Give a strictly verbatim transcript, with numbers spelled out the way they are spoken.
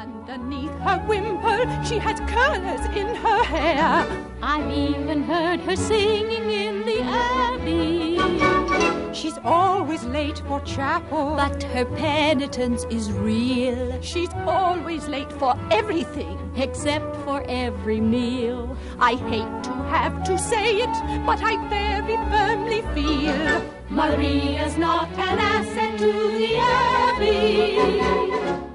Underneath her wimple, she has curlers in her hair. I've even heard her singing in the abbey. She's always late for chapel, but her penitence is real. She's always late for everything, except for every meal. I hate to have to say it, but I very firmly feel Maria's not an asset to the abbey.